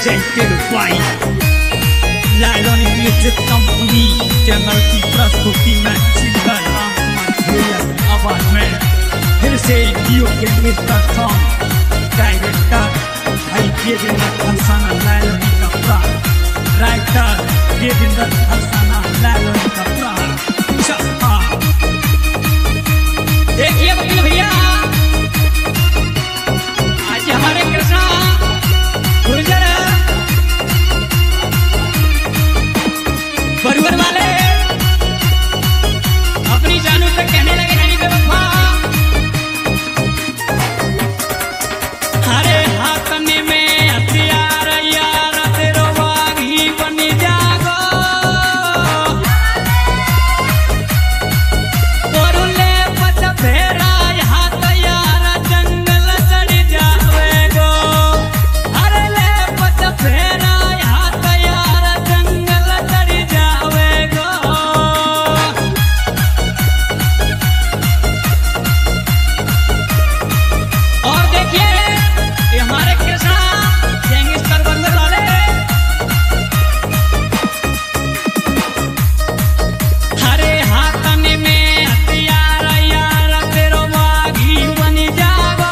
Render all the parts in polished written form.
presented by Lion Music Company channel की प्रस्तुति में सिंगर राम आवाज में फिर से लियो के सॉन्ग डायरेक्टर भाई देवेंद्र हंसाना लायन कपड़ा राइटर देवेंद्र हंसाना लायन कपड़ा देखिए वकील भैया आज हमारे कृष्णा गुर्जर बरुवर वाले अपनी जानू से कहने लगे नहीं बेवफा हरे हाथने में हथियार यार तेरो वागी बन जागो और ले पत फेरा हाथ यार जंगल चढ़ जावेगो अरे ले पत फेरा हाथ यार जंगल चढ़ जावेगो और देखिए ये हमारे कृष्णा गैंगस्टर बनने वाले हरे हाथने में हथियार यार तेरो वागी बन जागो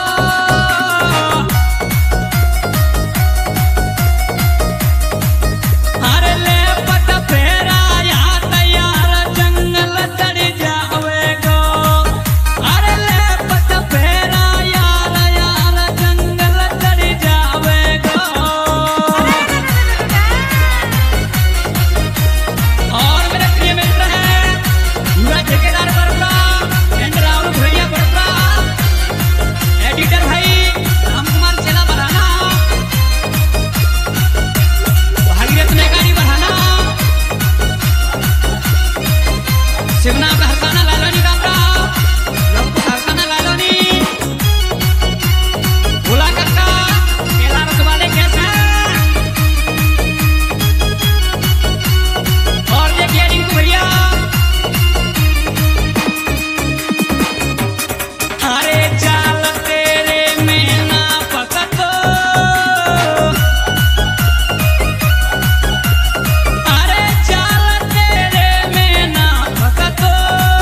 हरे ले पत फेरा हाथ यार जंगल चढ़ जावेगो अरे ले पत फेरा यार जंगल चढ़ जावेगो और मेरे प्रिय मित्र हैं युवा ठेकेदार बरपड़ा एंड राहुल भैया बरपड़ा एडिटर भाई रामकुमार चेला बढ़ाना भागीरथ नेगारी बढ़ाना शिवना हरसाना लालोनी कामरा लंपू हरसाना लालोनी भोला कक्का केला रस वाले कैसे और देखिए रिंकू भैया हरे चाल तेरे में ना पकतो अरे चाल तेरे में ना पकतो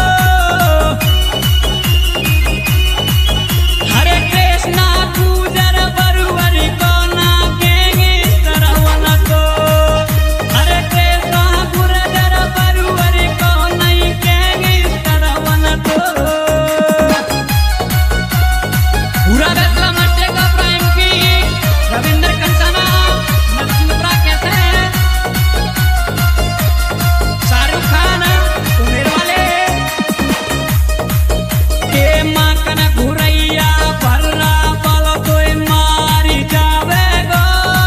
हरे कृष्णा गुजर बरुवर को ना गैंगस्टर बना तो हरे कृष्णा गुजर बरुवर को नहीं गैंगस्टर बना तो पूरा फैसला मट्टे का प्राइम की रविंद्र कंसाना नरसिंहपुरा कैसे हैं शाहरुख खान उमेर वाले के माँ कन घुरैया भर्रा बालो तोय मारी जावेगो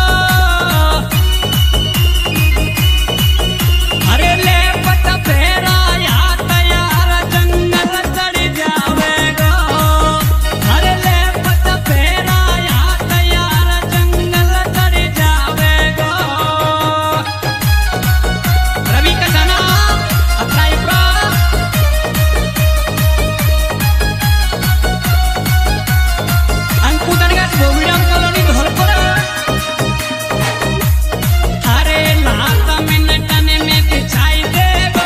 अरे ले पत फेरा हाथ यार जंगल चढ़ जावेगो अरे ले पत फेरा हाथ यार जंगल चढ़ जावेगो रवि कसाना अत्राई प्रा अंकु दरगाह गोविराम कॉलोनी धौलपुर हरे लात मिनटने में बिछाई देगो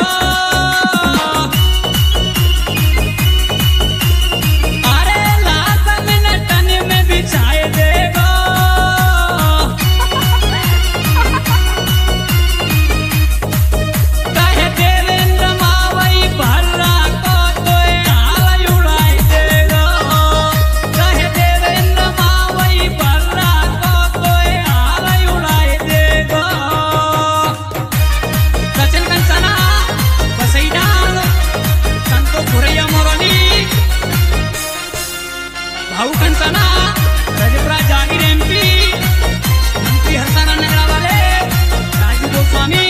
अरे लात मिनटने में बिछाई देगो कहे देवेंद्र मावई भर्रा को तोय हाल उड़ाई देगो कहे देवेंद्र मावई भर्रा को तोय हाल उड़ाई देगो सचिन कंसाना बसैडान संतो घुरैया मोरनी भाऊ कंसाना रजपुरा जागीर एमपी मंत्री हरसाना नगरा वाले राजू गोस्वामी